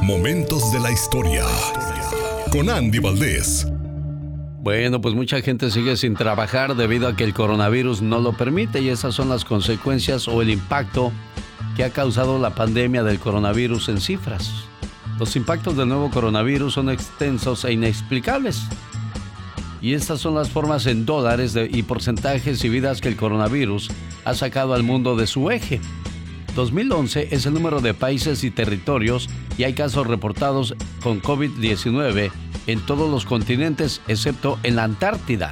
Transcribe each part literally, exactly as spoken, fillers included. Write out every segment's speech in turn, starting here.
Momentos de la historia. Con Andy Valdés. Bueno, pues mucha gente sigue sin trabajar debido a que el coronavirus no lo permite, y esas son las consecuencias o el impacto que ha causado la pandemia del coronavirus en cifras. Los impactos del nuevo coronavirus son extensos e inexplicables. Y estas son las formas en dólares de, y porcentajes y vidas que el coronavirus ha sacado al mundo de su eje. dos mil once es el número de países y territorios, y hay casos reportados con COVID diecinueve en todos los continentes excepto en la Antártida.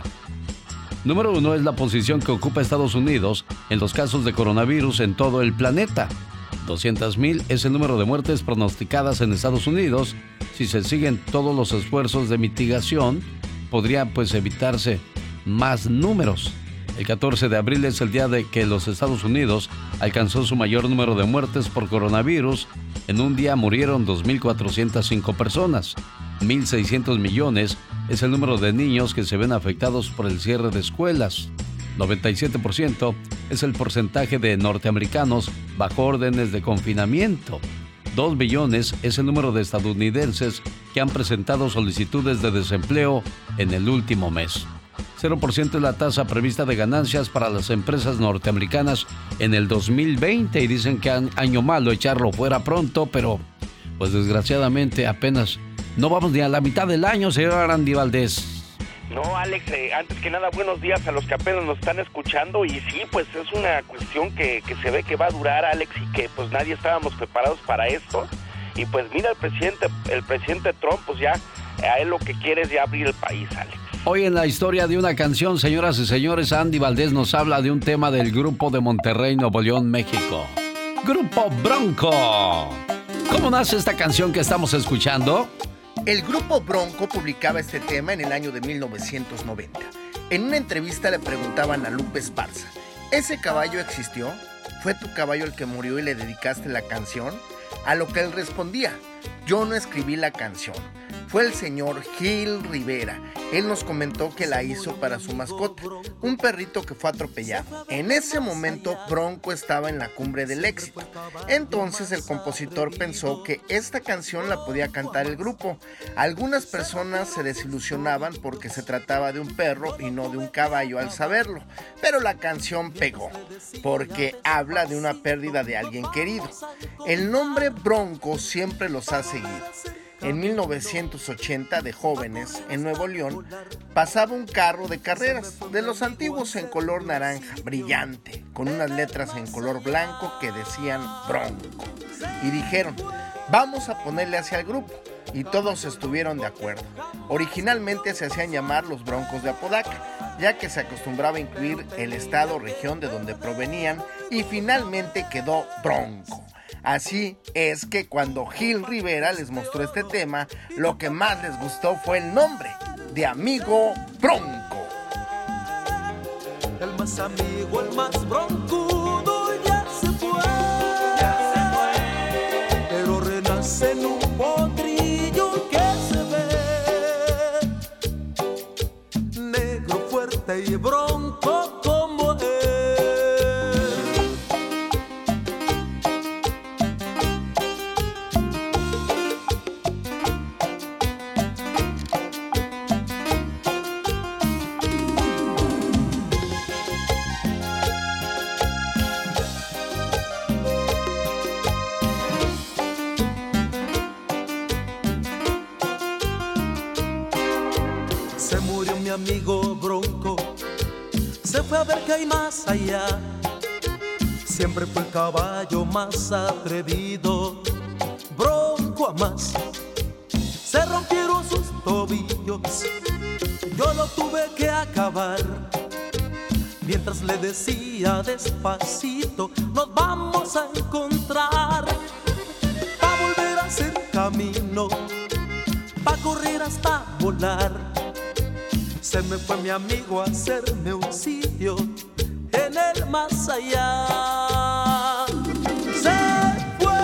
Número uno es la posición que ocupa Estados Unidos en los casos de coronavirus en todo el planeta. doscientas mil es el número de muertes pronosticadas en Estados Unidos. Si se siguen todos los esfuerzos de mitigación, podría pues evitarse más números. El catorce de abril es el día de que los Estados Unidos alcanzó su mayor número de muertes por coronavirus. En un día murieron dos mil cuatrocientas cinco personas. mil seiscientos millones es el número de niños que se ven afectados por el cierre de escuelas. noventa y siete por ciento es el porcentaje de norteamericanos bajo órdenes de confinamiento. dos billones es el número de estadounidenses que han presentado solicitudes de desempleo en el último mes. cero por ciento es la tasa prevista de ganancias para las empresas norteamericanas en el dos mil veinte, y dicen que han año malo echarlo fuera pronto, pero pues desgraciadamente apenas no vamos ni a la mitad del año, señor Andy Valdés. No, Alex, eh, antes que nada, buenos días a los que apenas nos están escuchando. Y sí, pues es una cuestión que, que se ve que va a durar, Alex, y que pues nadie estábamos preparados para esto. Y pues mira, el presidente, el presidente Trump, pues ya, a él lo que quiere es ya abrir el país, Alex. Hoy en la historia de una canción, señoras y señores, Andy Valdés nos habla de un tema del grupo de Monterrey, Nuevo León, México. Grupo Bronco. ¿Cómo nace esta canción que estamos escuchando? El grupo Bronco publicaba este tema en el año de mil novecientos noventa. En una entrevista le preguntaban a Lupe Esparza: ¿ese caballo existió? ¿Fue tu caballo el que murió y le dedicaste la canción? A lo que él respondía: yo no escribí la canción, fue el señor Gil Rivera. Él nos comentó que la hizo para su mascota, un perrito que fue atropellado. En ese momento Bronco estaba en la cumbre del éxito. Entonces el compositor pensó que esta canción la podía cantar el grupo. Algunas personas se desilusionaban porque se trataba de un perro y no de un caballo al saberlo, pero la canción pegó porque habla de una pérdida de alguien querido. El nombre Bronco siempre los ha seguido. En mil novecientos ochenta, de jóvenes, en Nuevo León, pasaba un carro de carreras, de los antiguos en color naranja, brillante, con unas letras en color blanco que decían Bronco. Y dijeron: vamos a ponerle hacia el grupo. Y todos estuvieron de acuerdo. Originalmente se hacían llamar los Broncos de Apodaca, ya que se acostumbraba a incluir el estado o región de donde provenían, y finalmente quedó Bronco. Así es que cuando Gil Rivera les mostró este tema, lo que más les gustó fue el nombre, de Amigo Bronco. El más amigo, el más broncudo ya se fue, ya se fue, pero renace en un potrillo que se ve, negro, fuerte y bronco como él. Amigo Bronco se fue a ver qué hay más allá. Siempre fue el caballo más atrevido, Bronco a más. Se rompieron sus tobillos, yo lo tuve que acabar. Mientras le decía despacito: nos vamos a encontrar, pa' volver a hacer camino, pa' correr hasta volar. Se me fue mi amigo a hacerme un sitio en el más allá. Se fue,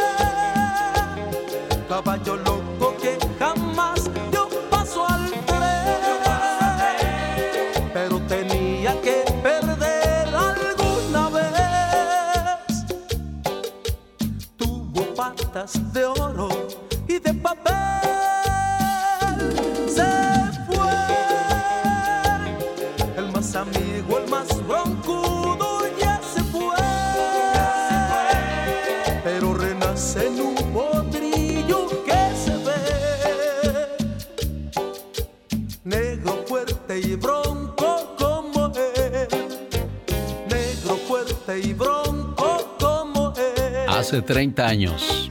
caballo loco que jamás dio paso al tren, pero tenía que perder alguna vez. Tuvo patas de oro y de papel. Se fue el más amigo, el más broncudo, ya se fue, ya se fue. Pero renace en un potrillo que se ve, negro fuerte y bronco como él, negro fuerte y bronco como él. Hace treinta años,